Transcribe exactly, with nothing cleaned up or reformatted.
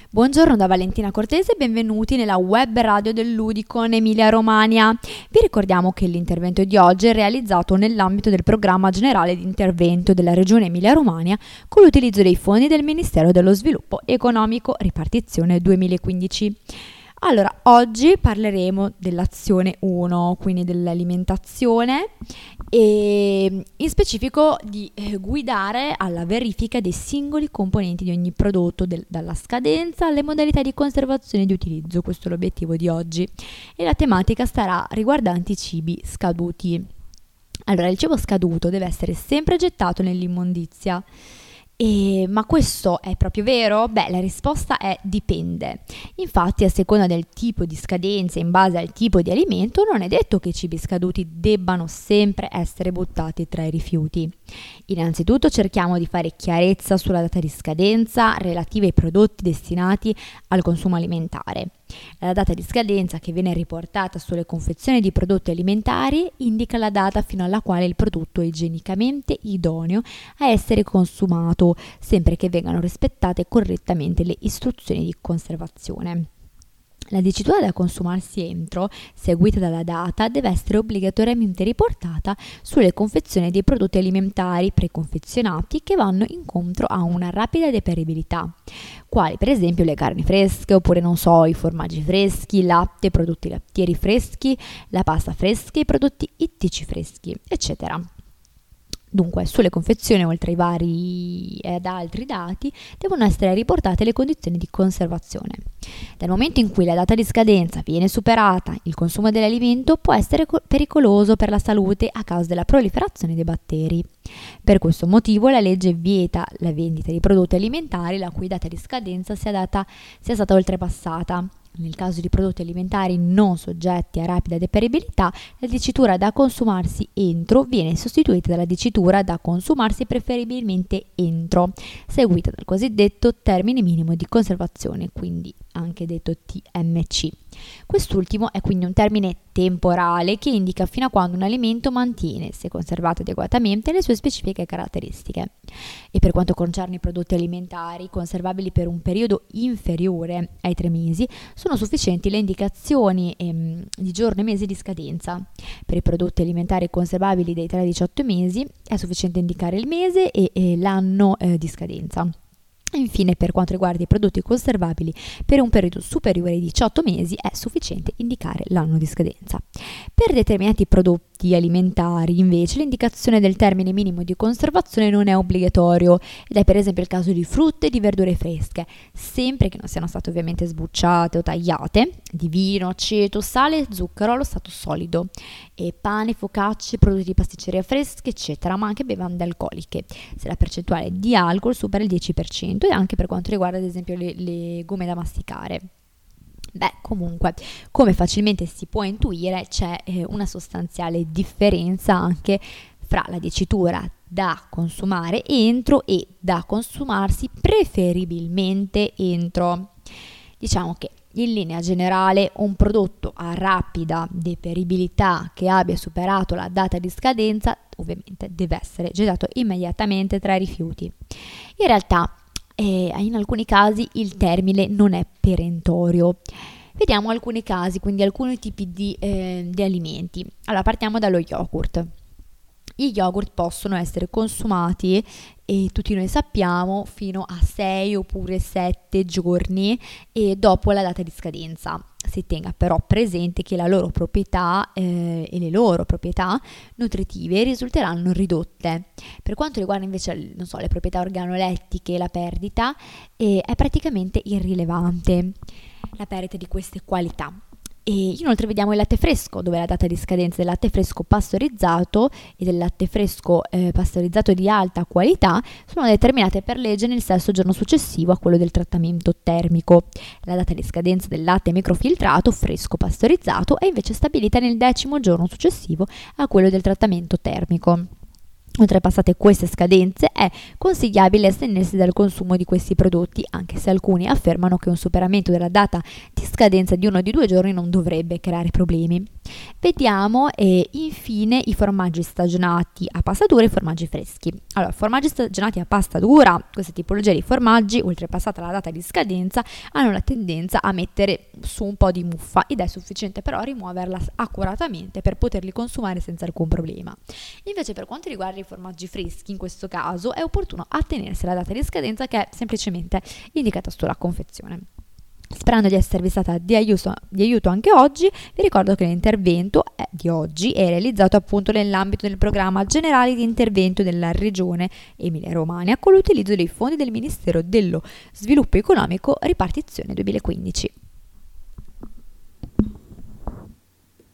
Buongiorno da Valentina Cortese e benvenuti nella web radio dell'Udicon Emilia Romagna. Vi ricordiamo che l'intervento di oggi è realizzato nell'ambito del programma generale di intervento della Regione Emilia Romagna con l'utilizzo dei fondi del Ministero dello Sviluppo Economico, ripartizione duemilaquindici. Allora, oggi parleremo dell'azione uno, quindi dell'alimentazione e in specifico di eh, guidare alla verifica dei singoli componenti di ogni prodotto, del, dalla scadenza alle modalità di conservazione e di utilizzo. Questo è l'obiettivo di oggi e la tematica starà riguardante i cibi scaduti. Allora, il cibo scaduto deve essere sempre gettato nell'immondizia. E, ma questo è proprio vero? Beh, la risposta è dipende. Infatti, a seconda del tipo di scadenza, in base al tipo di alimento, non è detto che i cibi scaduti debbano sempre essere buttati tra i rifiuti. Innanzitutto cerchiamo di fare chiarezza sulla data di scadenza relativa ai prodotti destinati al consumo alimentare. La data di scadenza che viene riportata sulle confezioni di prodotti alimentari indica la data fino alla quale il prodotto è igienicamente idoneo a essere consumato, sempre che vengano rispettate correttamente le istruzioni di conservazione. La dicitura da consumarsi entro, seguita dalla data, deve essere obbligatoriamente riportata sulle confezioni dei prodotti alimentari preconfezionati che vanno incontro a una rapida deperibilità, quali per esempio le carni fresche, oppure non so, i formaggi freschi, il latte, i prodotti lattieri freschi, la pasta fresca, i prodotti ittici freschi, eccetera. Dunque, sulle confezioni, oltre ai vari ed altri dati, devono essere riportate le condizioni di conservazione. Dal momento in cui la data di scadenza viene superata, il consumo dell'alimento può essere pericoloso per la salute a causa della proliferazione dei batteri. Per questo motivo la legge vieta la vendita di prodotti alimentari la cui data di scadenza sia, data, sia stata oltrepassata. Nel caso di prodotti alimentari non soggetti a rapida deperibilità, la dicitura da consumarsi entro viene sostituita dalla dicitura da consumarsi preferibilmente entro, seguita dal cosiddetto termine minimo di conservazione, quindi anche detto T M C. Quest'ultimo è quindi un termine temporale che indica fino a quando un alimento mantiene, se conservato adeguatamente, le sue specifiche caratteristiche. E per quanto concerne i prodotti alimentari conservabili per un periodo inferiore ai tre mesi, sono sufficienti le indicazioni ehm, di giorno e mese di scadenza. Per i prodotti alimentari conservabili dai tre ai diciotto mesi è sufficiente indicare il mese e, e l'anno eh, di scadenza. Infine, per quanto riguarda i prodotti conservabili per un periodo superiore ai diciotto mesi è sufficiente indicare l'anno di scadenza. Per determinati prodotti alimentari, invece, l'indicazione del termine minimo di conservazione non è obbligatorio ed è per esempio il caso di frutta e di verdure fresche, sempre che non siano state ovviamente sbucciate o tagliate, di vino, aceto, sale e zucchero allo stato solido, e pane, focacce, prodotti di pasticceria fresche, eccetera, ma anche bevande alcoliche, se la percentuale di alcol supera il dieci per cento, e anche per quanto riguarda ad esempio le, le gomme da masticare. Beh, comunque, come facilmente si può intuire, c'è eh, una sostanziale differenza anche fra la dicitura da consumare entro e da consumarsi preferibilmente entro. Diciamo che in linea generale un prodotto a rapida deperibilità che abbia superato la data di scadenza ovviamente deve essere gettato immediatamente tra i rifiuti. In realtà eh, in alcuni casi il termine non è perentorio. Vediamo alcuni casi, quindi alcuni tipi di, eh, di alimenti. Allora, partiamo dallo yogurt. Gli yogurt possono essere consumati, e tutti noi sappiamo, fino a sei oppure sette giorni e dopo la data di scadenza. Si tenga però presente che la loro proprietà eh, e le loro proprietà nutritive risulteranno ridotte. Per quanto riguarda invece non so, le proprietà organolettiche e la perdita, eh, è praticamente irrilevante la perdita di queste qualità. E inoltre vediamo il latte fresco, dove la data di scadenza del latte fresco pastorizzato e del latte fresco eh, pastorizzato di alta qualità sono determinate per legge nel sesto giorno successivo a quello del trattamento termico. La data di scadenza del latte microfiltrato fresco pastorizzato è invece stabilita nel decimo giorno successivo a quello del trattamento termico. Oltrepassate queste scadenze è consigliabile astenersi dal consumo di questi prodotti, anche se alcuni affermano che un superamento della data di scadenza di uno o di due giorni non dovrebbe creare problemi. Vediamo e infine i formaggi stagionati a pasta dura e i formaggi freschi. Allora, formaggi stagionati a pasta dura, queste tipologie di formaggi, oltrepassata la data di scadenza, hanno la tendenza a mettere su un po' di muffa ed è sufficiente però rimuoverla accuratamente per poterli consumare senza alcun problema. Invece per quanto riguarda i formaggi freschi, in questo caso è opportuno attenersi alla data di scadenza che è semplicemente indicata sulla confezione. Sperando di esservi stata di aiuto, di aiuto anche oggi, vi ricordo che l'intervento di oggi è realizzato appunto nell'ambito del programma generale di intervento della Regione Emilia-Romagna con l'utilizzo dei fondi del Ministero dello Sviluppo Economico ripartizione duemilaquindici.